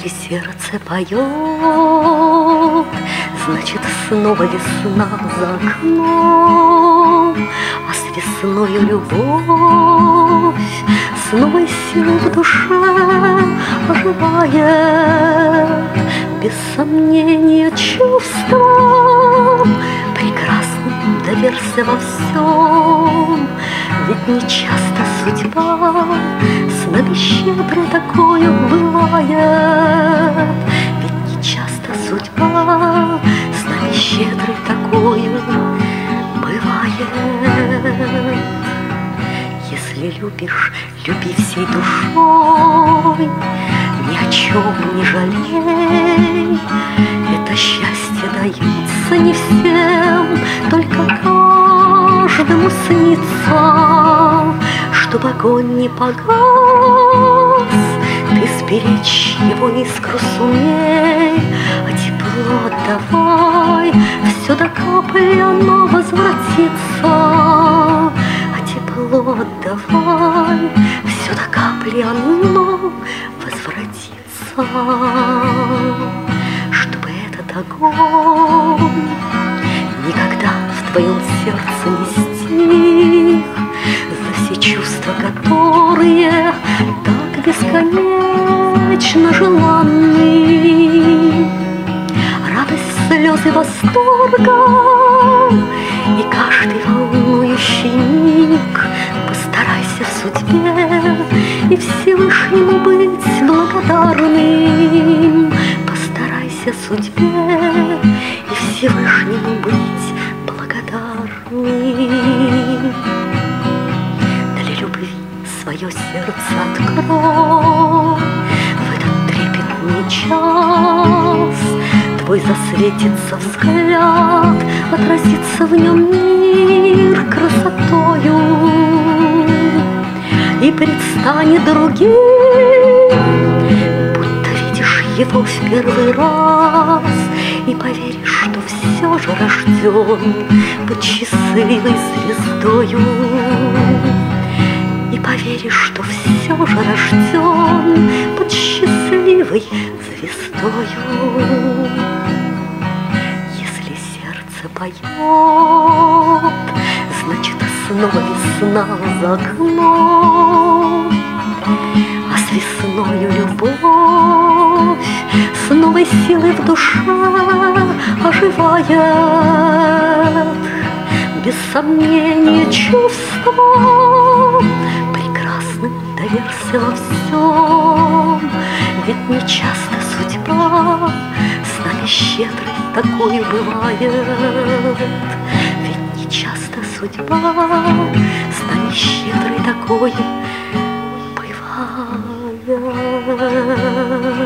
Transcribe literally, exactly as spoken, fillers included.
Если сердце поет, значит снова весна за окном, а с весною любовь с новой силой в душе оживает. Без сомнения чувства прекрасным, доверься во всем, ведь не часто судьба с нами щедро такое бывает. Ведь не часто судьба с нами щедрой такое бывает. Если любишь, люби всей душой, ни о чем не жалей. Это счастье дается не всем, только каждому снится. Чтоб огонь не погас, ты сберечь его искру сумей, а тепло отдавай, все до капли оно возвратится. А тепло отдавай, все до капли оно возвратится. Чтобы этот огонь никогда в твоем сердце не стих, за все чувства, которые так бесконечно желанны. Радость, слезы восторга и каждый волнующий миг. Постарайся в судьбе и Всевышнему быть благодарным. Постарайся судьбе и Всевышнему быть благодарным. Для любви свое сердце открой в этот трепетный час. Твой засветится взгляд, отразится в нем мир красотою и предстанет другим, будто видишь его в первый раз, и поверишь, что все же рожден под счастливой звездою. И поверишь, что все же рожден под счастливой звездою. Если сердце поет, значит снова весна за окном, а с весною любовь с новой силой в душе оживает. Без сомнения чувства прекрасным, доверься во всем, ведь не часто судьба с нами щедрой такое бывает. Ведь не часто судьба с нами щедрой такое бывает.